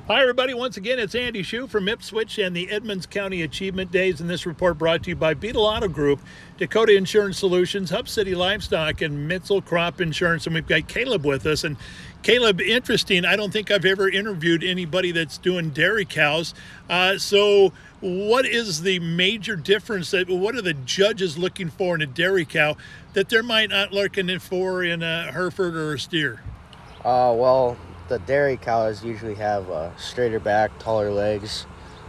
Hi, everybody. Once again, it's Andy Shue from Ipswich and the Edmonds County Achievement Days. And this report brought to you by Beetle Auto Group, Dakota Insurance Solutions, Hub City Livestock, and Mitzel Crop Insurance. And we've got Caleb with us. And Caleb, interesting. I don't think I've ever interviewed anybody that's doing dairy cows. So what is the major difference? What are the judges looking for in a dairy cow that they might not looking for in a Hereford or a steer? Well, the dairy cows usually have a straighter back, taller legs,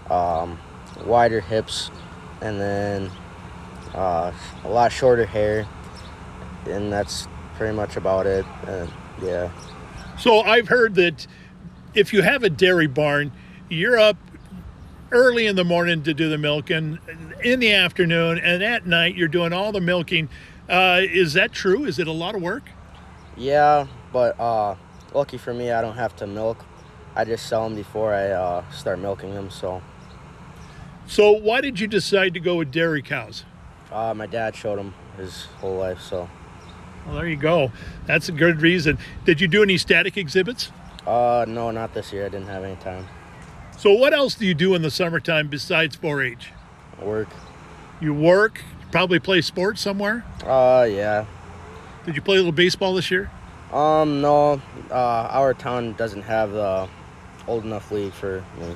wider hips, and then a lot shorter hair, and that's pretty much about it. Yeah. So I've heard that if you have a dairy barn, you're up early in the morning to do the milking, in the afternoon, and at night you're doing all the milking. Is that true? Is it a lot of work? Yeah, but lucky for me, I don't have to milk. I just sell them before I start milking them. So why did you decide to go with dairy cows? my dad showed them his whole life. So Well, there you go. That's a good reason. Did you do any static exhibits? no, not this year. I didn't have any time. So what else do you do in the summertime besides 4-H? Work. You work, probably play sports somewhere? Yeah. Did you play a little baseball this year? No. Our town doesn't have the old enough league for me.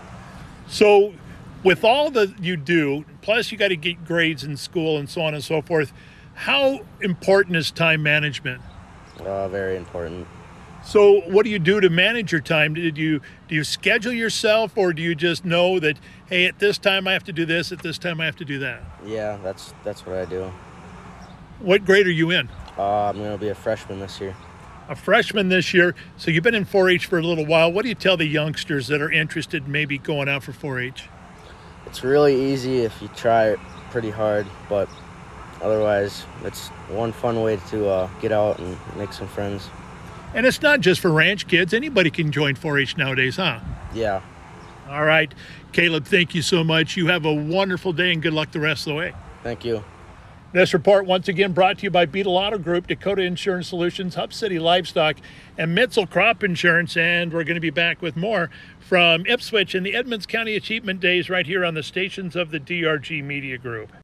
So with all that you do, plus you got to get grades in school and so on and so forth, how important is time management? Very important. So what do you do to manage your time? Do you schedule yourself, or do you just know that, hey, at this time I have to do this, at this time I have to do that? Yeah, that's what I do. What grade are you in? I'm gonna be a freshman this year. A freshman this year. So you've been in 4-H for a little while. What do you tell the youngsters that are interested in maybe going out for 4-H? It's really easy if you try it pretty hard, but otherwise, it's one fun way to get out and make some friends. And it's not just for ranch kids. Anybody can join 4-H nowadays, huh? Yeah. All right. Caleb, thank you so much. You have a wonderful day and good luck the rest of the way. Thank you. This report once again brought to you by Beetle Auto Group, Dakota Insurance Solutions, Hub City Livestock, and Mitzel Crop Insurance. And we're going to be back with more from Ipswich and the Edmonds County Achievement Days right here on the stations of the DRG Media Group.